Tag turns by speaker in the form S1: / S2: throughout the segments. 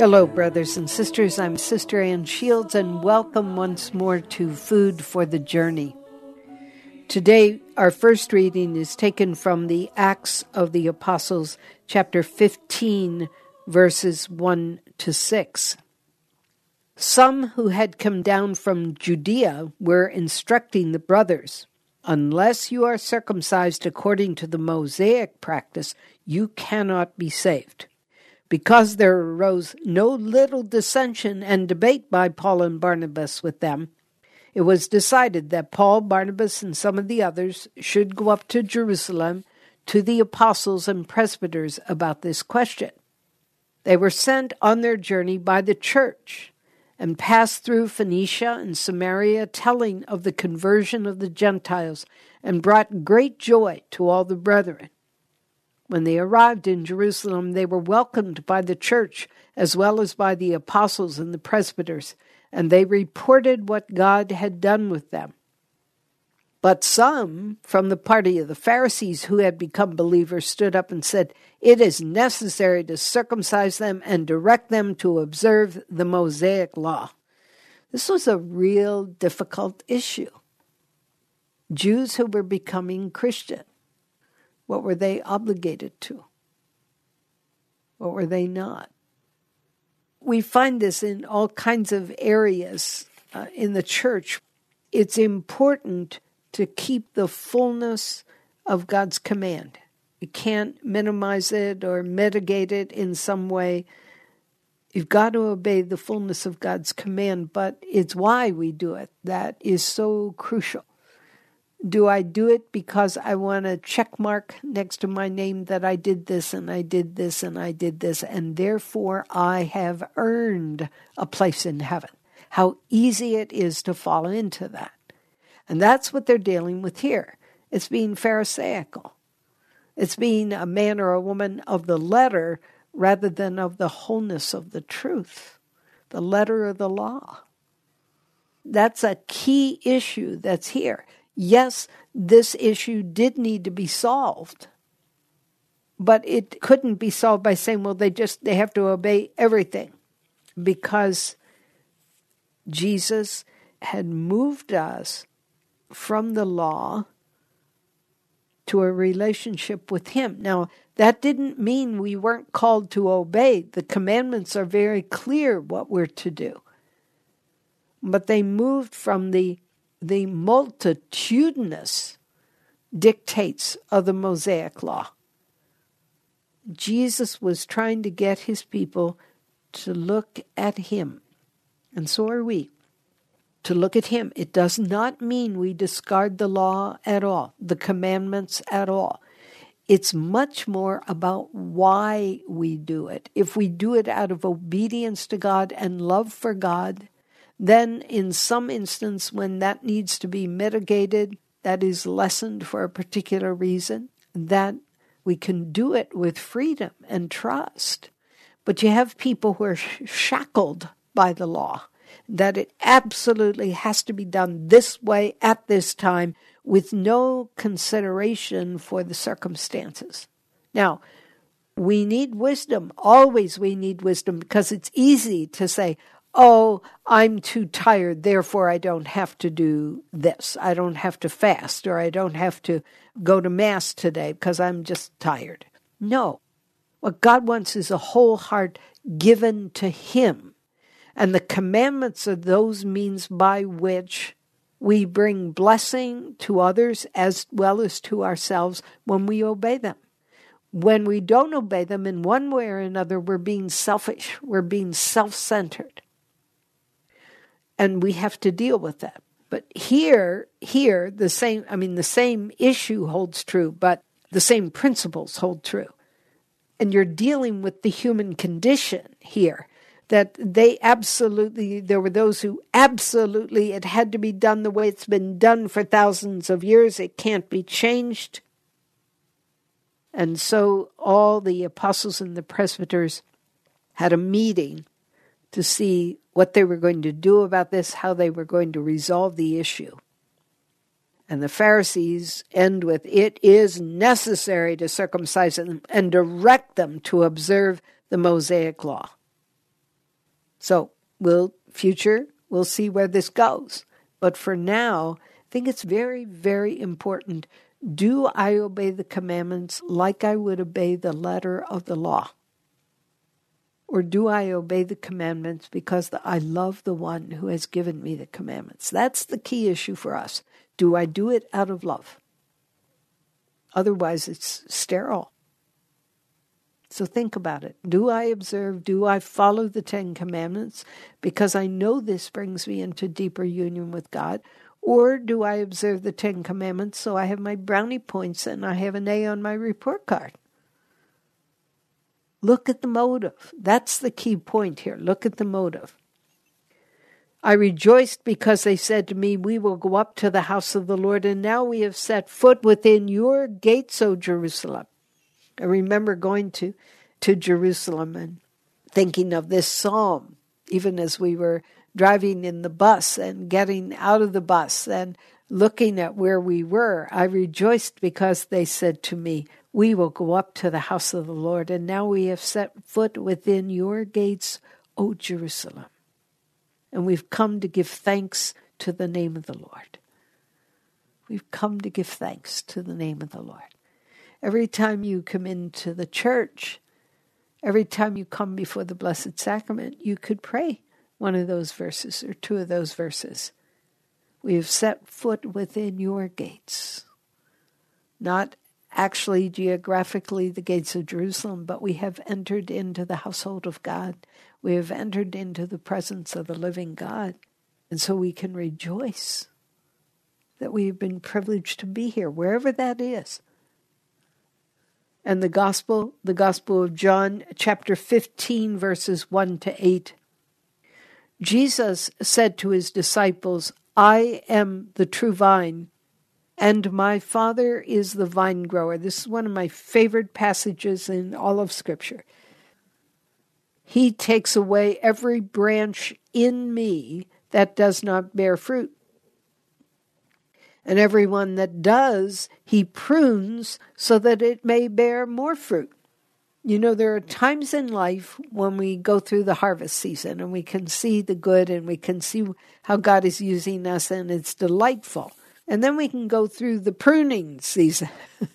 S1: Hello, brothers and sisters. I'm Sister Ann Shields, and welcome once more to Food for the Journey. Today, our first reading is taken from the Acts of the Apostles, chapter 15, verses 1 to 6. Some who had come down from Judea were instructing the brothers, "Unless you are circumcised according to the Mosaic practice, you cannot be saved." Because there arose no little dissension and debate by Paul and Barnabas with them, it was decided that Paul, Barnabas, and some of the others should go up to Jerusalem to the apostles and presbyters about this question. They were sent on their journey by the church and passed through Phoenicia and Samaria, telling of the conversion of the Gentiles, and brought great joy to all the brethren. When they arrived in Jerusalem, they were welcomed by the church as well as by the apostles and the presbyters, and they reported what God had done with them. But some from the party of the Pharisees who had become believers stood up and said, "It is necessary to circumcise them and direct them to observe the Mosaic law." This was a real difficult issue. Jews who were becoming Christian. What were they obligated to? What were they not? We find this in all kinds of areas in the church. It's important to keep the fullness of God's command. You can't minimize it or mitigate it in some way. You've got to obey the fullness of God's command, but it's why we do it that is so crucial. Do I do it because I want a check mark next to my name that I did this and I did this and I did this, and therefore I have earned a place in heaven? How easy it is to fall into that. And that's what they're dealing with here. It's being Pharisaical. It's being a man or a woman of the letter rather than of the wholeness of the truth, the letter of the law. That's a key issue that's here. Yes, this issue did need to be solved, but it couldn't be solved by saying, well, they have to obey everything, because Jesus had moved us from the law to a relationship with Him. Now, that didn't mean we weren't called to obey. The commandments are very clear what we're to do. But they moved from the multitudinous dictates of the Mosaic law. Jesus was trying to get His people to look at Him, and so are we, to look at Him. It does not mean we discard the law at all, the commandments at all. It's much more about why we do it. If we do it out of obedience to God and love for God, then in some instance when that needs to be mitigated, that is lessened for a particular reason, that we can do it with freedom and trust. But you have people who are shackled by the law, that it absolutely has to be done this way at this time with no consideration for the circumstances. Now, we need wisdom. Always we need wisdom, because it's easy to say, "Oh, I'm too tired, therefore I don't have to do this. I don't have to fast, or I don't have to go to Mass today because I'm just tired." No. What God wants is a whole heart given to Him. And the commandments are those means by which we bring blessing to others as well as to ourselves when we obey them. When we don't obey them in one way or another, we're being selfish. We're being self-centered. And we have to deal with that. But here, the same issue holds true, but the same principles hold true. And you're dealing with the human condition here, that there were those who absolutely, it had to be done the way it's been done for thousands of years. It can't be changed. And so all the apostles and the presbyters had a meeting to see what they were going to do about this, how they were going to resolve the issue. And the Pharisees end with, "It is necessary to circumcise them and direct them to observe the Mosaic law." So we'll see where this goes. But for now, I think it's very, very important. Do I obey the commandments like I would obey the letter of the law? Or do I obey the commandments because I love the one who has given me the commandments? That's the key issue for us. Do I do it out of love? Otherwise, it's sterile. So think about it. Do I follow the 10 Commandments because I know this brings me into deeper union with God? Or do I observe the 10 Commandments so I have my brownie points and I have an A on my report card? Look at the motive. That's the key point here. Look at the motive. I rejoiced because they said to me, we will go up to the house of the Lord, and now we have set foot within your gates, O Jerusalem. I remember going to Jerusalem and thinking of this psalm, even as we were driving in the bus and getting out of the bus and looking at where we were. I rejoiced because they said to me, we will go up to the house of the Lord, and now we have set foot within your gates, O Jerusalem. And we've come to give thanks to the name of the Lord. We've come to give thanks to the name of the Lord. Every time you come into the church, every time you come before the Blessed Sacrament, you could pray one of those verses or two of those verses. We have set foot within your gates. Not actually geographically the gates of Jerusalem, but we have entered into the household of God. We have entered into the presence of the living God. And so we can rejoice that we have been privileged to be here, wherever that is. And the Gospel of John, chapter 15, verses 1 to 8. Jesus said to his disciples, I am the true vine, and my Father is the vine grower. This is one of my favorite passages in all of Scripture. He takes away every branch in me that does not bear fruit. And everyone that does, he prunes so that it may bear more fruit. You know, there are times in life when we go through the harvest season and we can see the good and we can see how God is using us and it's delightful. And then we can go through the pruning season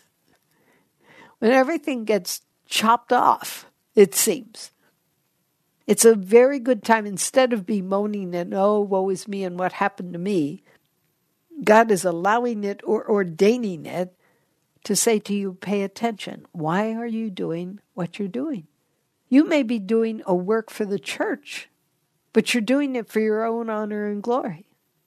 S1: when everything gets chopped off, it seems. It's a very good time, instead of bemoaning and, oh, woe is me and what happened to me, God is allowing it or ordaining it to say to you, pay attention. Why are you doing what you're doing? You may be doing a work for the church, but you're doing it for your own honor and glory.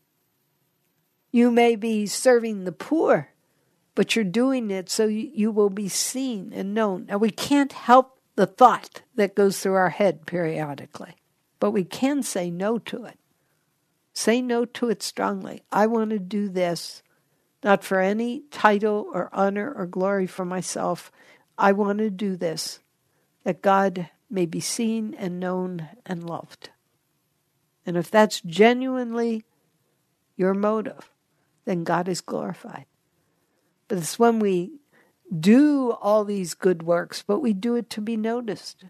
S1: You may be serving the poor, but you're doing it so you will be seen and known. Now, we can't help the thought that goes through our head periodically, but we can say no to it. Say no to it strongly. I want to do this, not for any title or honor or glory for myself. I want to do this, that God may be seen and known and loved. And if that's genuinely your motive, then God is glorified. But it's when we do all these good works, but we do it to be noticed.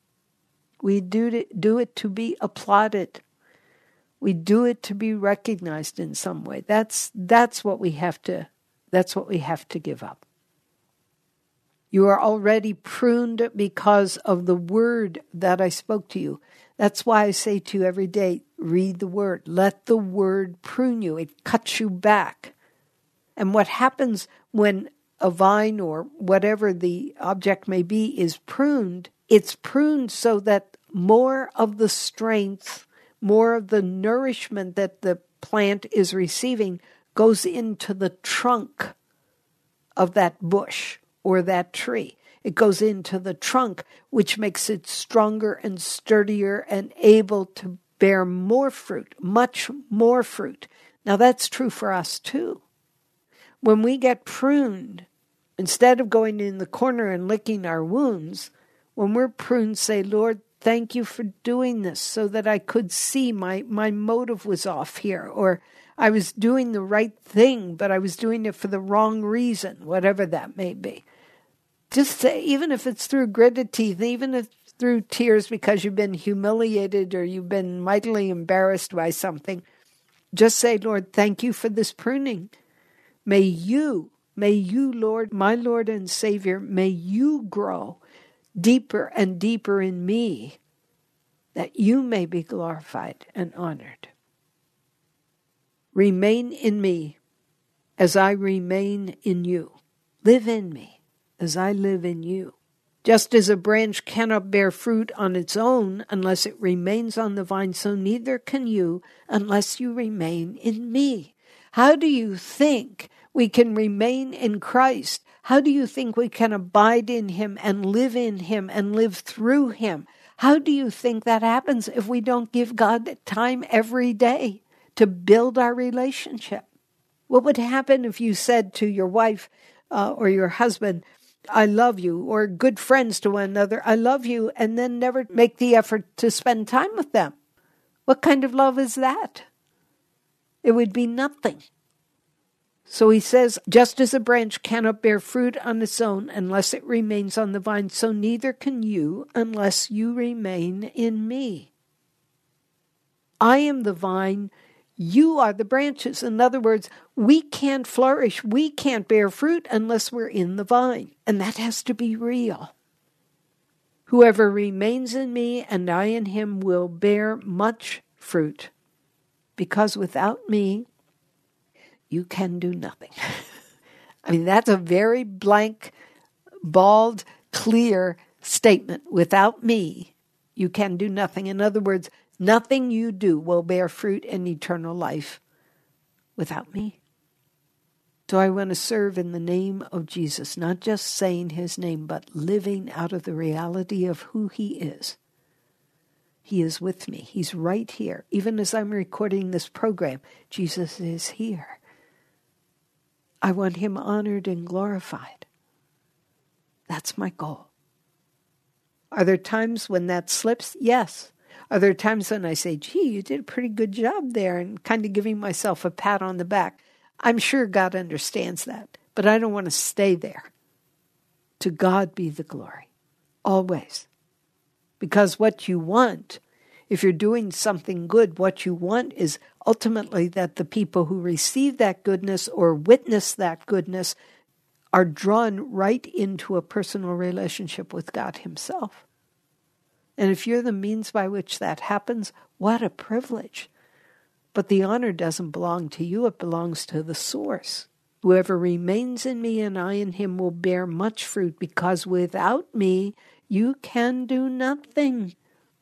S1: We do it to be applauded. We do it to be recognized in some way. That's what we have to give up. You are already pruned because of the word that I spoke to you. That's why I say to you every day, read the word. Let the word prune you. It cuts you back. And what happens when a vine or whatever the object may be is pruned, it's pruned so that more of the strength, more of the nourishment that the plant is receiving goes into the trunk of that bush or that tree. It goes into the trunk, which makes it stronger and sturdier and able to bear more fruit, much more fruit. Now that's true for us too. When we get pruned, instead of going in the corner and licking our wounds, when we're pruned, say, Lord, thank you for doing this so that I could see my motive was off here, or I was doing the right thing, but I was doing it for the wrong reason, whatever that may be. Just say, even if it's through gritted teeth, even if through tears because you've been humiliated or you've been mightily embarrassed by something, just say, Lord, thank you for this pruning. May you, Lord, my Lord and Savior, may you grow deeper and deeper in me, that you may be glorified and honored. Remain in me as I remain in you. Live in me as I live in you. Just as a branch cannot bear fruit on its own unless it remains on the vine, so neither can you unless you remain in me. How do you think we can remain in Christ? How do you think we can abide in him and live in him and live through him? How do you think that happens if we don't give God time every day to build our relationship? What would happen if you said to your wife or your husband, I love you, or good friends to one another, I love you, and then never make the effort to spend time with them? What kind of love is that? It would be nothing. So he says, just as a branch cannot bear fruit on its own unless it remains on the vine, so neither can you unless you remain in me. I am the vine, you are the branches. In other words, we can't flourish, we can't bear fruit unless we're in the vine. And that has to be real. Whoever remains in me and I in him will bear much fruit, because without me, you can do nothing. I mean, that's a very blank, bald, clear statement. Without me, you can do nothing. In other words, nothing you do will bear fruit in eternal life without me. So I want to serve in the name of Jesus, not just saying his name, but living out of the reality of who he is. He is with me. He's right here. Even as I'm recording this program, Jesus is here. I want him honored and glorified. That's my goal. Are there times when that slips? Yes. Are there times when I say, gee, you did a pretty good job there, and kind of giving myself a pat on the back? I'm sure God understands that, but I don't want to stay there. To God be the glory, always. Because what you want, if you're doing something good, what you want is ultimately that the people who receive that goodness or witness that goodness are drawn right into a personal relationship with God himself. And if you're the means by which that happens, what a privilege. But the honor doesn't belong to you, it belongs to the source. Whoever remains in me and I in him will bear much fruit, because without me you can do nothing.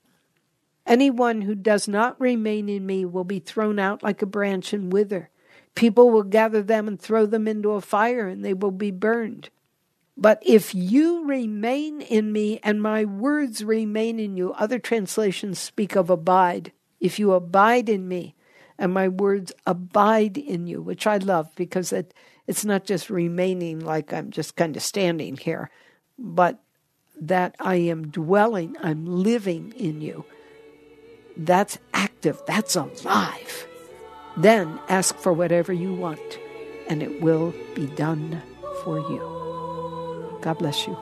S1: Anyone who does not remain in me will be thrown out like a branch and wither. People will gather them and throw them into a fire, and they will be burned. But if you remain in me and my words remain in you, other translations speak of abide. If you abide in me and my words abide in you, which I love because it's not just remaining like I'm just kind of standing here, but that I am dwelling, I'm living in you. That's active, that's alive. Then ask for whatever you want, and it will be done for you. God bless you.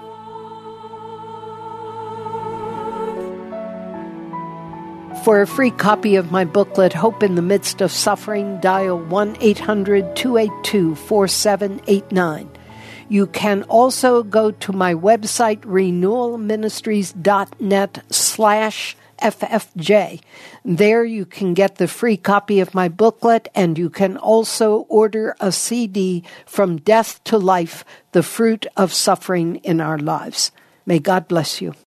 S1: For a free copy of my booklet, Hope in the Midst of Suffering, dial 1-800-282-4789. You can also go to my website, renewalministries.net/FFJ. There you can get the free copy of my booklet, and you can also order a CD, From Death to Life, The Fruit of Suffering in Our Lives. May God bless you.